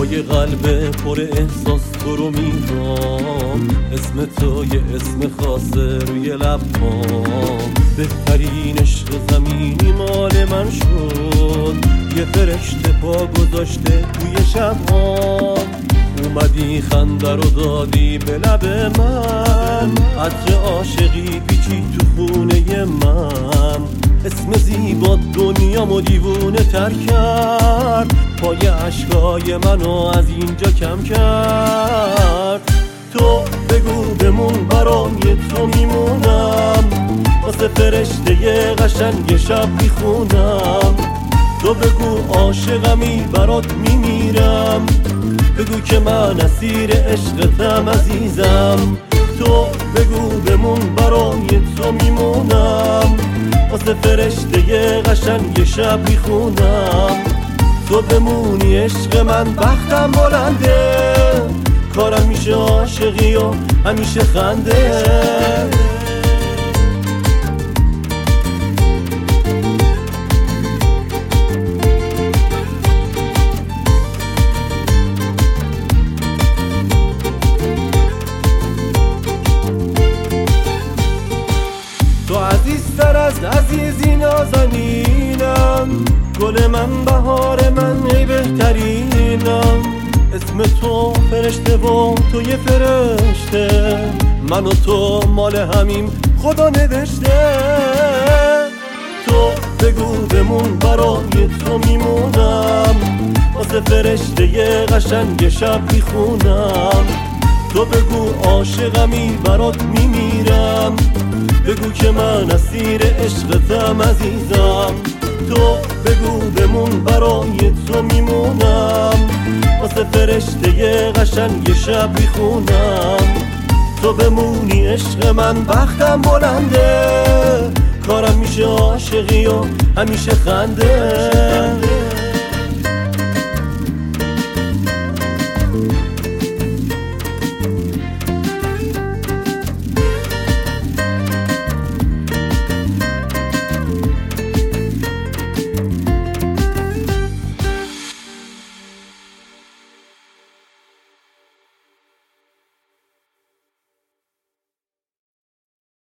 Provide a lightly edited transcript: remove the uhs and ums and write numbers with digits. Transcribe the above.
با یه قلب پر احساس تو رو میرام، اسم تو یه اسم خاصه روی لبام. بهترین عشق زمینی مال من شد، یه فرشته پا گذاشته توی شبام. اومدی خنده رو دادی به لب من، عطر عاشقی پیچی تو خونه من. اسم زیبا دنیامو دیوونه تر کرد، پای عشقای منو از اینجا کم کرد. تو بگو بمون برای تو میمونم، واسه فرشته قشنگ شب میخونم. تو بگو عاشقمی برات میمیرم، بگو که من اسیر عشقتم عزیزم. تو بگو بمون برای تو میمونم، واسه فرشته قشنگ شب میخونم. تو بمونی عشق من بختم بلنده، کارم میشه عاشقی و همیشه خنده. تو عزیزتر از عزیزی نازنینم، گل من بهار من ای بهترینم. اسم تو فرشته و تو یه فرشته، من و تو مال همیم خدا نوشته. تو بگو بمون برای تو میمونم، واسه فرشته قشنگ شب میخونم. تو بگو عاشقمی برات میمیرم، بگو که من اسیر عشقتم عزیزم. تو بگو بمون برای تو میمونم، واسه فرشته قشنگ شب میخونم. تو بمونی عشق من بختم بلنده، کارم میشه عاشقی و همیشه خنده.